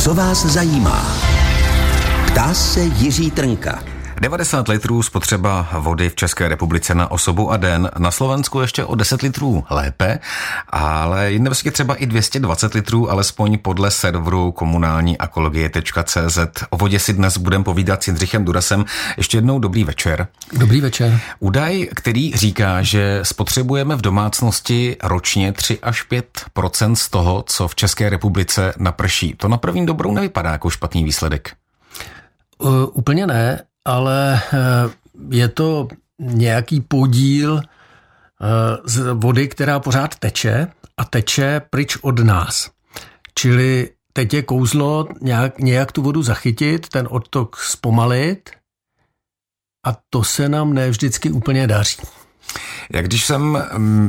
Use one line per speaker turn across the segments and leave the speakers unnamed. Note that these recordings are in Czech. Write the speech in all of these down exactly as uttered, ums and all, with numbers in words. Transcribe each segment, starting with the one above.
Co vás zajímá? Ptá se Jiří Trnka.
devadesát litrů spotřeba vody v České republice na osobu a den, na Slovensku ještě o deset litrů lépe, ale jinde vlastně třeba i dvě stě dvacet litrů, alespoň podle serveru komunální ekologie tečka cé zet. O vodě si dnes budeme povídat s Jindřichem Durasem. Ještě jednou dobrý večer.
Dobrý večer.
Údaj, který říká, že spotřebujeme v domácnosti ročně tři až pět procent z toho, co v České republice naprší. To na první dobrou nevypadá jako špatný výsledek.
Uh, úplně ne. Ale je to nějaký podíl z vody, která pořád teče a teče pryč od nás. Čili teď je kouzlo nějak, nějak tu vodu zachytit, ten odtok zpomalit a to se nám ne vždycky úplně daří.
Jak když jsem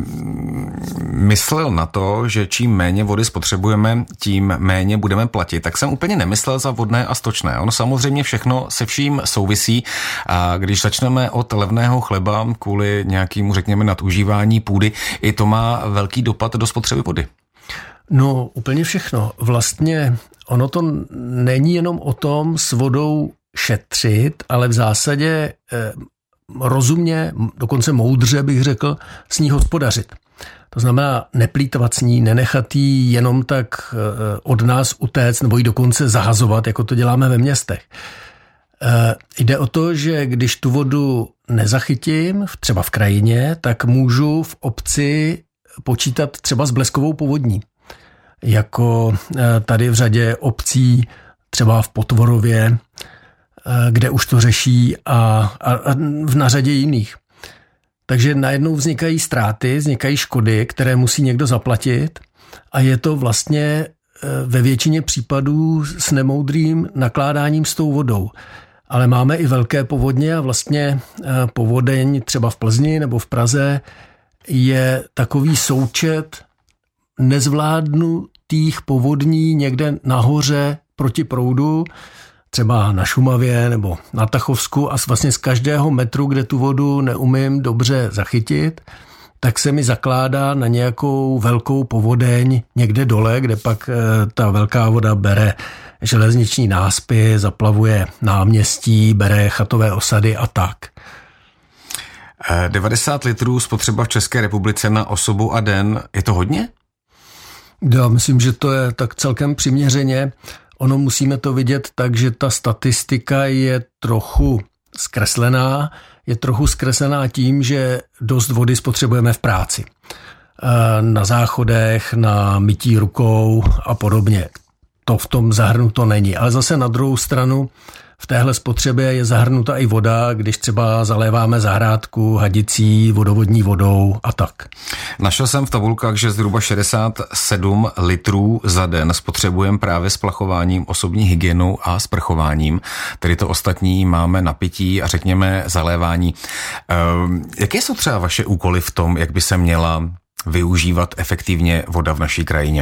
myslel na to, že čím méně vody spotřebujeme, tím méně budeme platit, tak jsem úplně nemyslel za vodné a stočné. Ono samozřejmě všechno se vším souvisí a když začneme od levného chleba kvůli nějakému, řekněme, nadužívání půdy, i to má velký dopad do spotřeby vody.
No, úplně všechno. Vlastně ono to není jenom o tom s vodou šetřit, ale v zásadě eh, rozumně, dokonce moudře bych řekl, s ní hospodařit. To znamená neplýtvat s ní, nenechat jí jenom tak od nás utéct nebo ji dokonce zahazovat, jako to děláme ve městech. Jde o to, že když tu vodu nezachytím, třeba v krajině, tak můžu v obci počítat třeba s bleskovou povodní. Jako tady v řadě obcí, třeba v Potvorově, kde už to řeší a, a, a v nařadě jiných. Takže najednou vznikají ztráty, vznikají škody, které musí někdo zaplatit a je to vlastně ve většině případů s nemoudrým nakládáním s tou vodou. Ale máme i velké povodně a vlastně povodeň třeba v Plzni nebo v Praze je takový součet nezvládnutých povodní někde nahoře proti proudu, třeba na Šumavě nebo na Tachovsku a vlastně z každého metru, kde tu vodu neumím dobře zachytit, tak se mi zakládá na nějakou velkou povodeň někde dole, kde pak ta velká voda bere železniční náspy, zaplavuje náměstí, bere chatové osady a tak.
devadesát litrů spotřeba v České republice na osobu a den, je to hodně?
Já myslím, že to je tak celkem přiměřeně. Ono musíme to vidět tak, že ta statistika je trochu zkreslená. Je trochu zkreslená tím, že dost vody spotřebujeme v práci. Na záchodech, na mytí rukou a podobně. To v tom zahrnuto není. Ale zase na druhou stranu v téhle spotřebě je zahrnuta i voda, když třeba zaléváme zahrádku hadicí, vodovodní vodou a tak.
Našel jsem v tabulkách, že zhruba šedesát sedm litrů za den spotřebujeme právě splachováním, osobní hygienou a sprchováním. Tedy to ostatní máme na pití a řekněme zalévání. Ehm, jaké jsou třeba vaše úkoly v tom, jak by se měla využívat efektivně voda v naší krajině?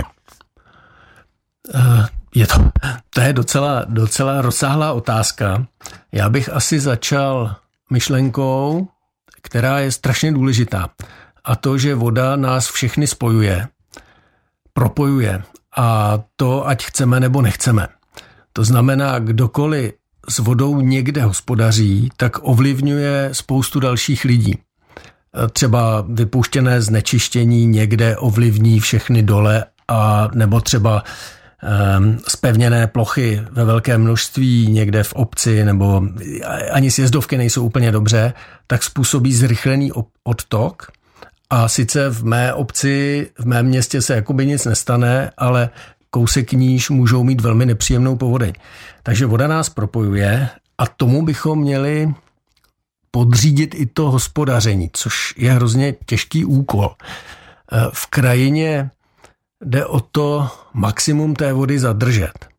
Uh. Je to, to je docela, docela rozsáhlá otázka. Já bych asi začal myšlenkou, která je strašně důležitá. A to, že voda nás všechny spojuje, propojuje. A to, ať chceme nebo nechceme. To znamená, kdokoliv s vodou někde hospodaří, tak ovlivňuje spoustu dalších lidí. Třeba vypuštěné znečištění někde ovlivní všechny dole, a nebo třeba zpevněné plochy ve velké množství někde v obci nebo ani sjezdovky nejsou úplně dobře, tak způsobí zrychlený odtok a sice v mé obci, v mém městě se jakoby nic nestane, ale kousek níž můžou mít velmi nepříjemnou povodeň. Takže voda nás propojuje a tomu bychom měli podřídit i to hospodaření, což je hrozně těžký úkol. V krajině jde o to maximum té vody zadržet.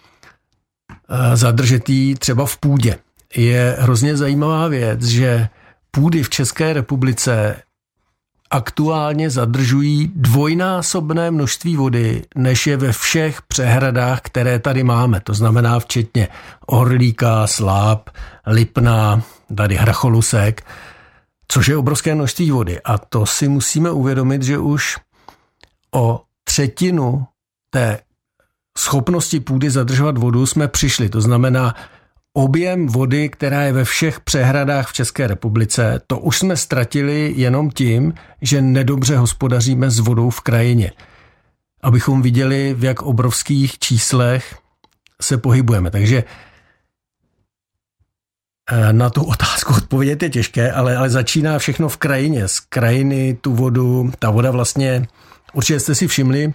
Zadržet ji třeba v půdě. Je hrozně zajímavá věc, že půdy v České republice aktuálně zadržují dvojnásobné množství vody, než je ve všech přehradách, které tady máme. To znamená včetně Orlíka, Sláp, Lipna, tady Hracholusek, což je obrovské množství vody. A to si musíme uvědomit, že už o třetinu té schopnosti půdy zadržovat vodu jsme přišli. To znamená, objem vody, která je ve všech přehradách v České republice, to už jsme ztratili jenom tím, že nedobře hospodaříme s vodou v krajině. Abychom viděli, v jak obrovských číslech se pohybujeme. Takže na tu otázku odpovědět je těžké, ale, ale začíná všechno v krajině. Z krajiny tu vodu, ta voda vlastně, určitě jste si všimli,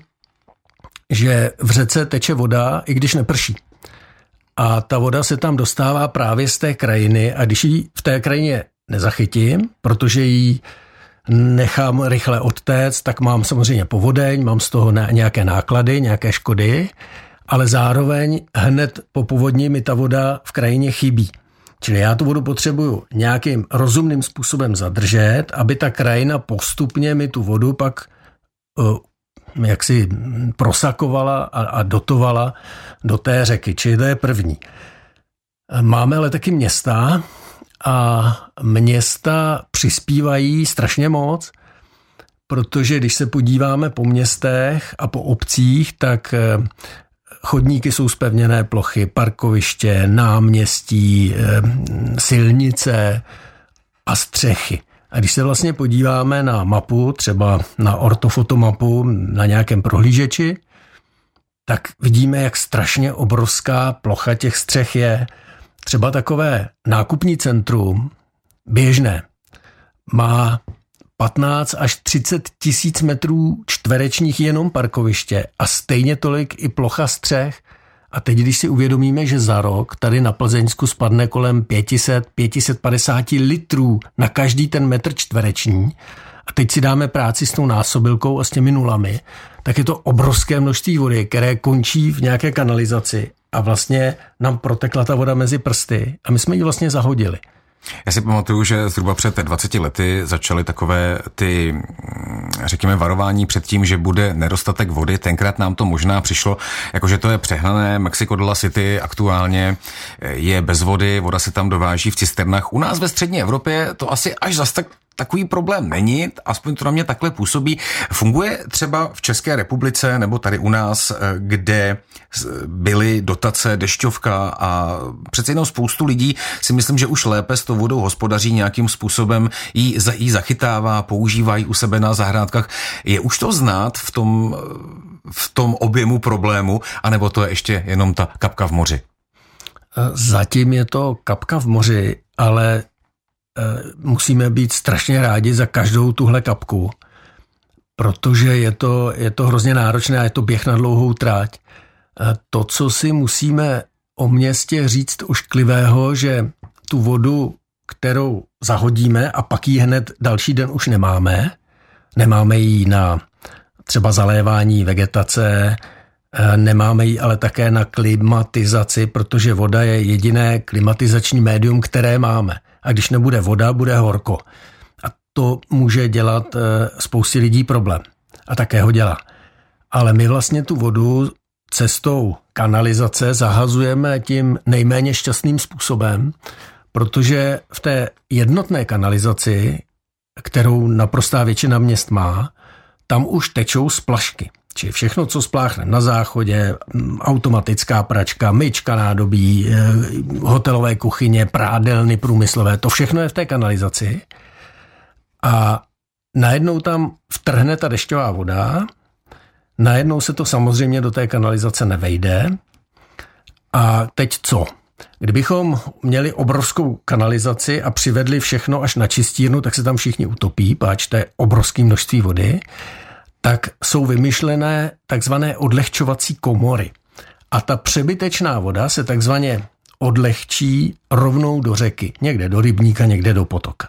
že v řece teče voda, i když neprší. A ta voda se tam dostává právě z té krajiny a když ji v té krajině nezachytím, protože ji nechám rychle odtéct, tak mám samozřejmě povodeň, mám z toho nějaké náklady, nějaké škody, ale zároveň hned po povodni mi ta voda v krajině chybí. Čili já tu vodu potřebuju nějakým rozumným způsobem zadržet, aby ta krajina postupně mi tu vodu pak uh, jaksi prosakovala a, a dotovala do té řeky. Čili to je první. Máme ale taky města a města přispívají strašně moc, protože když se podíváme po městech a po obcích, tak chodníky jsou zpevněné plochy, parkoviště, náměstí, silnice a střechy. A když se vlastně podíváme na mapu, třeba na ortofotomapu na nějakém prohlížeči, tak vidíme, jak strašně obrovská plocha těch střech je. Třeba takové nákupní centrum, běžné, má patnáct až třicet tisíc metrů čtverečních jenom parkoviště a stejně tolik i plocha střech. A teď, když si uvědomíme, že za rok tady na Plzeňsku spadne kolem pět set až pět set padesát litrů na každý ten metr čtvereční a teď si dáme práci s tou násobilkou a s těmi nulami, tak je to obrovské množství vody, které končí v nějaké kanalizaci a vlastně nám protekla ta voda mezi prsty a my jsme ji vlastně zahodili.
Já si pamatuju, že zhruba před dvaceti lety začaly takové ty, řekněme, varování před tím, že bude nedostatek vody. Tenkrát nám to možná přišlo, jakože to je přehnané. Mexico de la City aktuálně je bez vody, voda se tam dováží v cisternách. U nás ve střední Evropě to asi až zas tak takový problém není, aspoň to na mě takhle působí. Funguje třeba v České republice nebo tady u nás, kde byly dotace, dešťovka a přece jenom spoustu lidí si myslím, že už lépe s tou vodou hospodaří, nějakým způsobem ji, ji zachytává, používají u sebe na zahrádkách. Je už to znát v tom, v tom objemu problému, anebo to je ještě jenom ta kapka v moři?
Zatím je to kapka v moři, ale musíme být strašně rádi za každou tuhle kapku, protože je to, je to hrozně náročné a je to běh na dlouhou trať. To, co si musíme o městě říct ošklivého, že tu vodu, kterou zahodíme a pak ji hned další den už nemáme, nemáme ji na třeba zalévání vegetace, nemáme ji ale také na klimatizaci, protože voda je jediné klimatizační médium, které máme. A když nebude voda, bude horko. A to může dělat spoustě lidí problém. A také ho dělá. Ale my vlastně tu vodu cestou kanalizace zahazujeme tím nejméně šťastným způsobem, protože v té jednotné kanalizaci, kterou naprostá většina měst má, tam už tečou splašky. Či všechno, co spláchne na záchodě, automatická pračka, myčka nádobí, hotelové kuchyně, prádelny průmyslové, to všechno je v té kanalizaci. A najednou tam vtrhne ta dešťová voda, najednou se to samozřejmě do té kanalizace nevejde. A teď co? Kdybychom měli obrovskou kanalizaci a přivedli všechno až na čistírnu, tak se tam všichni utopí, páč to je obrovské množství vody, tak jsou vymyšlené takzvané odlehčovací komory. A ta přebytečná voda se takzvaně odlehčí rovnou do řeky. Někde do rybníka, někde do potoka.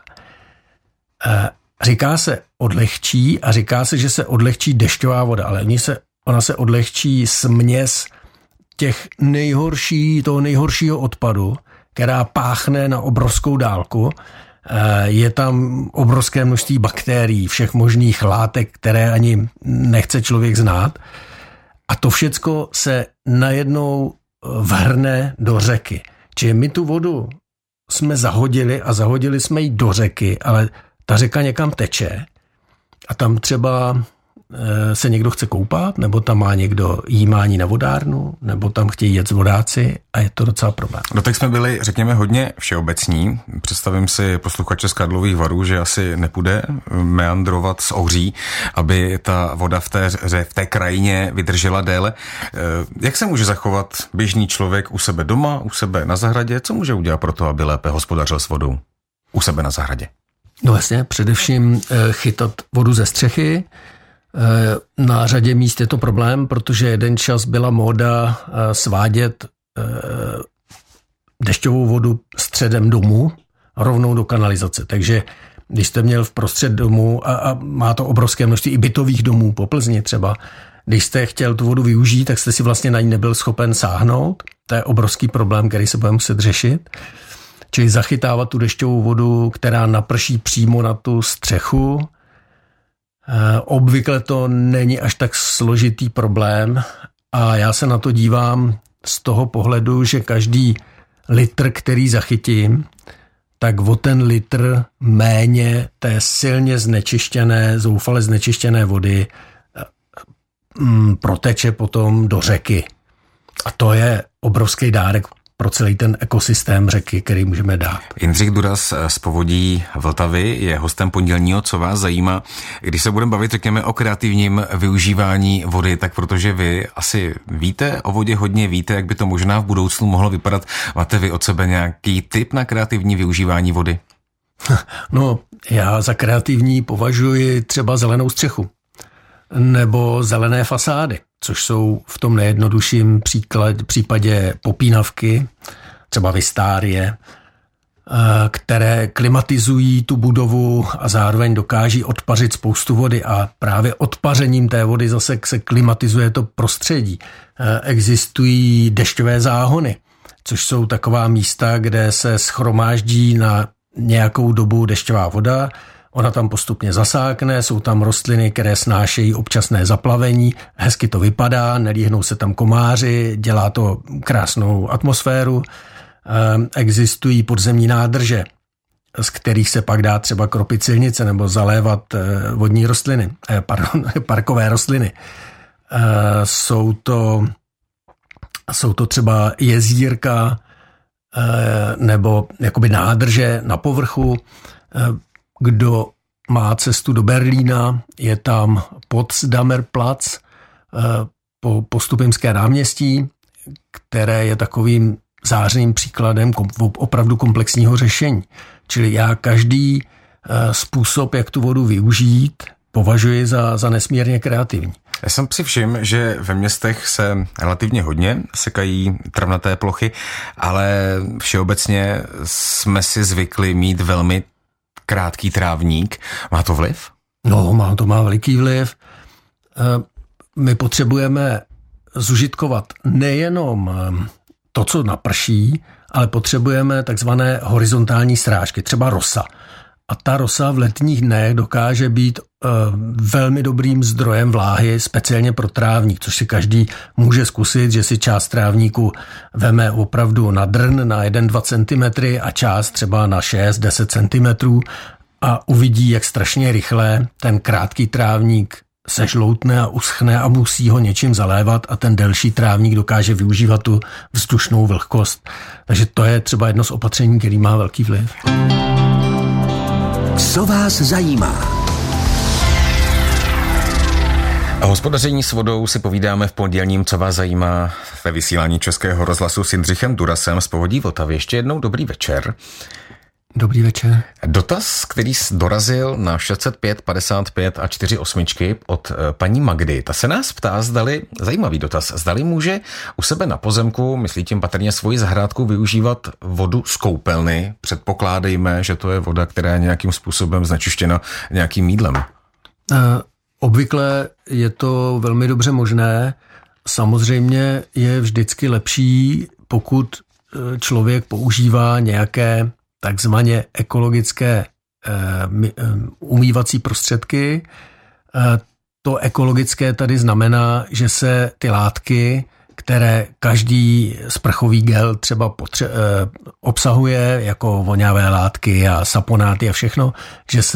Říká se odlehčí a říká se, že se odlehčí dešťová voda, ale oni se, ona se odlehčí směs těch nejhorší, toho nejhoršího odpadu, která páchne na obrovskou dálku. Je tam obrovské množství bakterií, všech možných látek, které ani nechce člověk znát. A to všecko se najednou vrhne do řeky. Čili my tu vodu jsme zahodili a zahodili jsme ji do řeky, ale ta řeka někam teče. A tam třeba se někdo chce koupat, nebo tam má někdo jímání na vodárnu, nebo tam chtějí jet z vodáci a je to docela problém.
Doteď jsme byli, řekněme, hodně všeobecní. Představím si posluchače z Karlových Varů, že asi nepůjde meandrovat z Ohří, aby ta voda v té, v té krajině vydržela déle. Jak se může zachovat běžný člověk u sebe doma, u sebe na zahradě? Co může udělat pro to, aby lépe hospodařil s vodou u sebe na zahradě?
No vlastně, především chytat vodu ze střechy. Na řadě míst je to problém, protože jeden čas byla móda svádět dešťovou vodu středem domu rovnou do kanalizace. Takže když jste měl v prostřed domu, a, a má to obrovské množství i bytových domů po Plzni třeba, když jste chtěl tu vodu využít, tak jste si vlastně na ní nebyl schopen sáhnout. To je obrovský problém, který se bude muset řešit. Čili zachytávat tu dešťovou vodu, která naprší přímo na tu střechu. Obvykle to není až tak složitý problém a já se na to dívám z toho pohledu, že každý litr, který zachytím, tak o ten litr méně té silně znečištěné, zoufale znečištěné vody proteče potom do řeky. A to je obrovský dárek pro celý ten ekosystém řeky, který můžeme dát.
Jindřich Duras z Povodí Vltavy je hostem pondělního Co vás zajímá. Když se budeme bavit, řekněme, o kreativním využívání vody, tak protože vy asi víte o vodě hodně, víte, jak by to možná v budoucnu mohlo vypadat. Máte vy od sebe nějaký tip na kreativní využívání vody?
No, já za kreativní považuji třeba zelenou střechu nebo zelené fasády, což jsou v tom nejjednodušším příklad, případě popínavky, třeba Vistárie, které klimatizují tu budovu a zároveň dokáží odpařit spoustu vody a právě odpařením té vody zase se klimatizuje to prostředí. Existují dešťové záhony, což jsou taková místa, kde se shromáždí na nějakou dobu dešťová voda, ona tam postupně zasákne, jsou tam rostliny, které snášejí občasné zaplavení, hezky to vypadá, nelíhnou se tam komáři, dělá to krásnou atmosféru. Existují podzemní nádrže, z kterých se pak dá třeba kropit silnice nebo zalévat vodní rostliny, pardon, parkové rostliny. Jsou to, jsou to třeba jezírka nebo jakoby nádrže na povrchu. Kdo má cestu do Berlína, je tam Potsdamer Platz po Postupimské náměstí, které je takovým zářným příkladem opravdu komplexního řešení. Čili já každý způsob, jak tu vodu využít, považuji za, za nesmírně kreativní.
Já jsem si všiml, že ve městech se relativně hodně sekají travnaté plochy, ale všeobecně jsme si zvykli mít velmi krátký trávník. Má to vliv?
No, má, to má veliký vliv. My potřebujeme zužitkovat nejenom to, co naprší, ale potřebujeme takzvané horizontální srážky, třeba rosa. A ta rosa v letních dnech dokáže být uh, velmi dobrým zdrojem vláhy, speciálně pro trávník, což si každý může zkusit, že si část trávníku veme opravdu na drn na jeden až dva centimetry a část třeba na šest až deset centimetrů a uvidí, jak strašně rychle ten krátký trávník se žloutne a uschne a musí ho něčím zalévat a ten delší trávník dokáže využívat tu vzdušnou vlhkost. Takže to je třeba jedno z opatření, který má velký vliv.
Co vás zajímá?
O hospodaření s vodou si povídáme v pondělním Co vás zajímá ve vysílání Českého rozhlasu s Jindřichem Durasem z Povodí Vltavy. Ještě jednou dobrý večer.
Dobrý večer.
Dotaz, který dorazil na šest set pět padesát pět a čtyři osmičky od paní Magdy. Ta se nás ptá, zdali, zajímavý dotaz, zdali může u sebe na pozemku, myslí tím patrně svoji zahrádku, využívat vodu z koupelny. Předpokládejme, že to je voda, která je nějakým způsobem znečištěna nějakým mýdlem.
Uh, obvykle je to velmi dobře možné. Samozřejmě je vždycky lepší, pokud člověk používá nějaké takzvaně ekologické umývací prostředky. To ekologické tady znamená, že se ty látky, které každý sprchový gel třeba potře- obsahuje, jako voňavé látky a saponáty a všechno, že se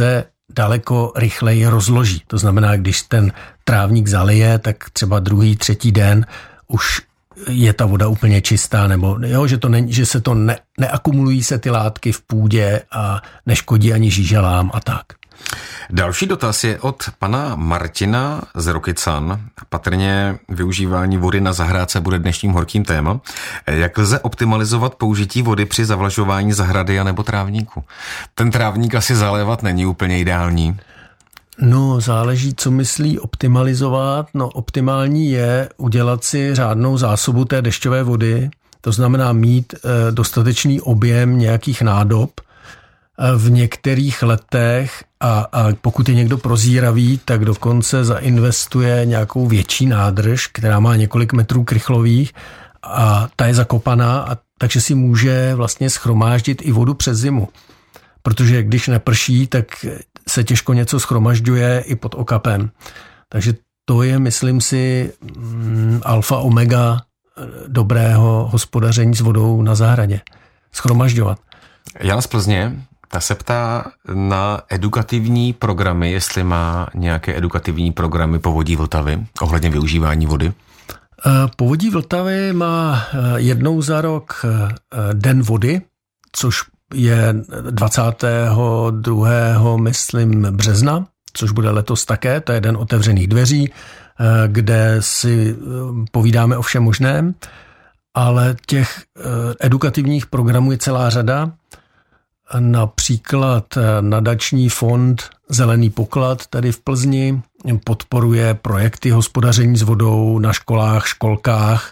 daleko rychleji rozloží. To znamená, když ten trávník zalije, tak třeba druhý, třetí den už je ta voda úplně čistá, nebo jo, že, to ne, že se to ne, neakumulují se ty látky v půdě a neškodí ani žížalám a tak.
Další dotaz je od pana Martina z Rokycan. Patrně využívání vody na zahrádce bude dnešním horkým téma. Jak lze optimalizovat použití vody při zavlažování zahrady a nebo trávníku? Ten trávník asi zalévat není úplně ideální.
No, záleží, co myslí optimalizovat. No, optimální je udělat si řádnou zásobu té dešťové vody, to znamená mít e, dostatečný objem nějakých nádob e, v některých letech a, a pokud je někdo prozíravý, tak dokonce zainvestuje nějakou větší nádrž, která má několik metrů krychlových a ta je zakopaná, a takže si může vlastně shromáždit i vodu přes zimu. Protože když neprší, tak se těžko něco shromažďuje i pod okapem. Takže to je, myslím si, alfa omega dobrého hospodaření s vodou na zahradě. Shromažďovat.
Jana z Plzně, ta se ptá na edukativní programy, jestli má nějaké edukativní programy Povodí Vltavy ohledně využívání vody.
Povodí Vltavy má jednou za rok Den vody, což je dvacátého druhého myslím března, což bude letos také, to je den otevřených dveří, kde si povídáme o všem možném, ale těch edukativních programů je celá řada. Například nadační fond Zelený poklad tady v Plzni podporuje projekty hospodaření s vodou na školách, školkách.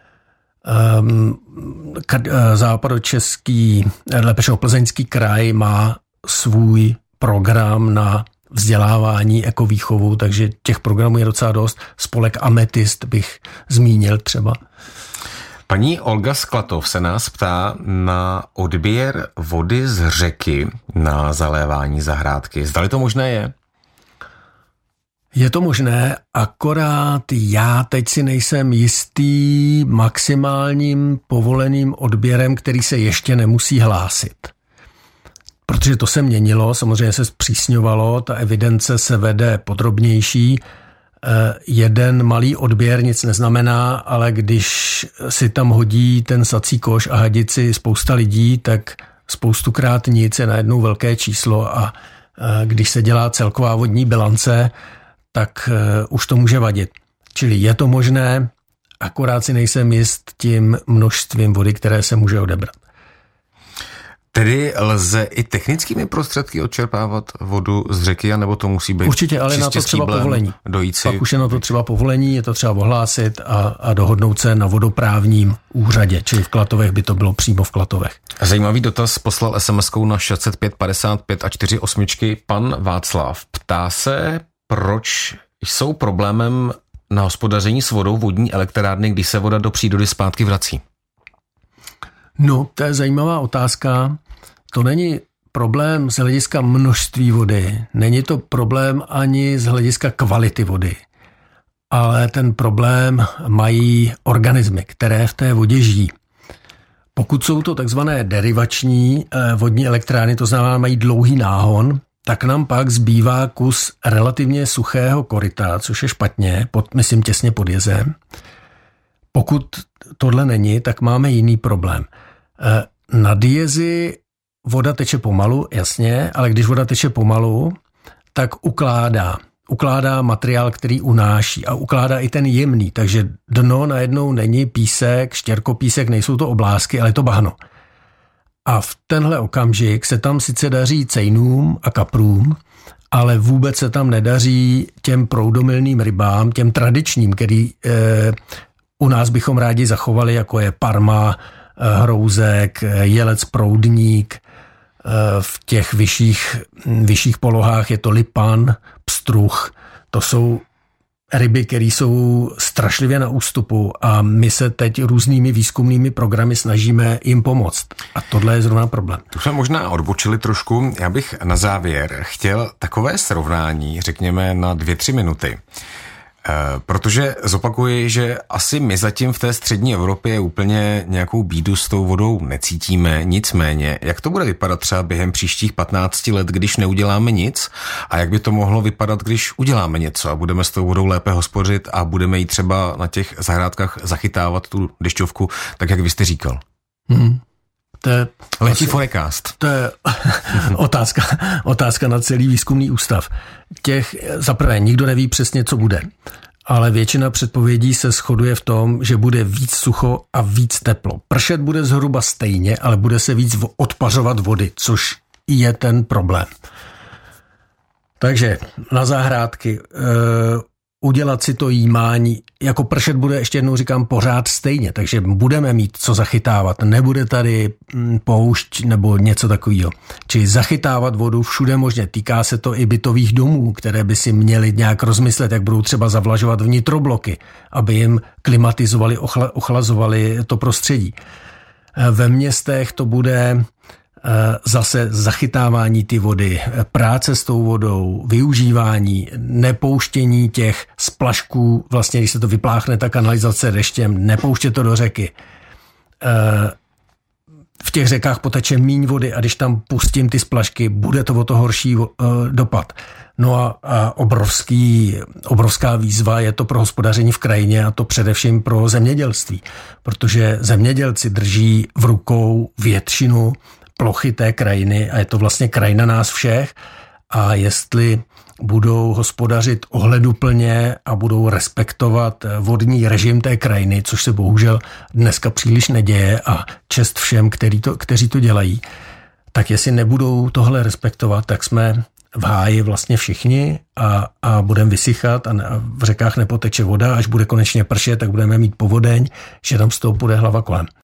Západočeský, lepšeho Plzeňský kraj má svůj program na vzdělávání, ekovýchovu, takže těch programů je docela dost. Spolek Ametist bych zmínil třeba.
Paní Olga Sklatov se nás ptá na odběr vody z řeky na zalévání zahrádky. Zdali to možné je?
Je to možné, akorát já teď si nejsem jistý maximálním povoleným odběrem, který se ještě nemusí hlásit. Protože to se měnilo, samozřejmě se zpřísňovalo, ta evidence se vede podrobnější. Jeden malý odběr nic neznamená, ale když si tam hodí ten sací koš a hadici spousta lidí, tak spoustukrát nic je najednou velké číslo a když se dělá celková vodní bilance, tak už to může vadit. Čili je to možné, akorát si nejsem jist tím množstvím vody, které se může odebrat.
Tedy lze i technickými prostředky odčerpávat vodu z řeky, anebo to musí být
určitě, ale na to třeba povolení.
Dojít si...
Pak už je na to třeba povolení, je to třeba ohlásit a, a dohodnout se na vodoprávním úřadě, čili v Klatovech by to bylo přímo v Klatovech.
Zajímavý dotaz poslal es em eskou na šest set pět padesát pět a čtyři osmičky pan Václav. Ptá se, proč jsou problémem na hospodaření s vodou vodní elektrárny, když se voda do přírody zpátky vrací?
No, to je zajímavá otázka. To není problém z hlediska množství vody, není to problém ani z hlediska kvality vody, ale ten problém mají organismy, které v té vodě žijí. Pokud jsou to takzvané derivační vodní elektrárny, to znamená mají dlouhý náhon, tak nám pak zbývá kus relativně suchého koryta, což je špatně, pod, myslím těsně pod jezem. Pokud tohle není, tak máme jiný problém. Nad jezy voda teče pomalu, jasně, ale když voda teče pomalu, tak ukládá. Ukládá materiál, který unáší a ukládá i ten jemný, takže dno najednou není písek, štěrkopísek, nejsou to oblásky, ale je to bahno. A v tenhle okamžik se tam sice daří cejnům a kaprům, ale vůbec se tam nedaří těm proudomilným rybám, těm tradičním, který e, u nás bychom rádi zachovali, jako je parma, e, hrouzek, jelec proudník. E, v těch vyšších, vyšších polohách je to lipan, pstruh. To jsou ryby, které jsou strašlivě na ústupu a my se teď různými výzkumnými programy snažíme jim pomoct. A tohle je zrovna problém.
Tu jsme možná odbočili trošku. Já bych na závěr chtěl takové srovnání, řekněme na dvě, tři minuty. Protože zopakuji, že asi my zatím v té střední Evropě úplně nějakou bídu s tou vodou necítíme, nicméně, jak to bude vypadat třeba během příštích patnácti let, když neuděláme nic, a jak by to mohlo vypadat, když uděláme něco a budeme s tou vodou lépe hospodařit a budeme jí třeba na těch zahrádkách zachytávat tu dešťovku, tak jak vy jste říkal.
Hmm. To je
Letí forecast.
To je otázka, otázka na celý výzkumný ústav. Těch, zaprvé, nikdo neví přesně, co bude, ale většina předpovědí se shoduje v tom, že bude víc sucho a víc teplo. Pršet bude zhruba stejně, ale bude se víc odpařovat vody, což je ten problém. Takže na zahrádky e, udělat si to jímání, jako pršet bude, ještě jednou říkám, pořád stejně, takže budeme mít co zachytávat, nebude tady poušť nebo něco takového. Čili zachytávat vodu všude možně, týká se to i bytových domů, které by si měly nějak rozmyslet, jak budou třeba zavlažovat vnitrobloky, aby jim klimatizovali, ochla, ochlazovali to prostředí. Ve městech to bude zase zachytávání ty vody, práce s tou vodou, využívání, nepouštění těch splašků, vlastně když se to vypláchne ta kanalizace deštěm, nepouštět to do řeky. V těch řekách poteče míň vody a když tam pustím ty splašky, bude to o to horší dopad. No a, a obrovský, obrovská výzva je to pro hospodaření v krajině a to především pro zemědělství, protože zemědělci drží v rukou většinu plochy té krajiny a je to vlastně krajina nás všech a jestli budou hospodařit ohleduplně a budou respektovat vodní režim té krajiny, což se bohužel dneska příliš neděje a čest všem, který to, kteří to dělají, tak jestli nebudou tohle respektovat, tak jsme v háji vlastně všichni a, a budeme vysychat a, ne, a v řekách nepoteče voda, až bude konečně pršet, tak budeme mít povodeň, že tam z toho půjde hlava kolem.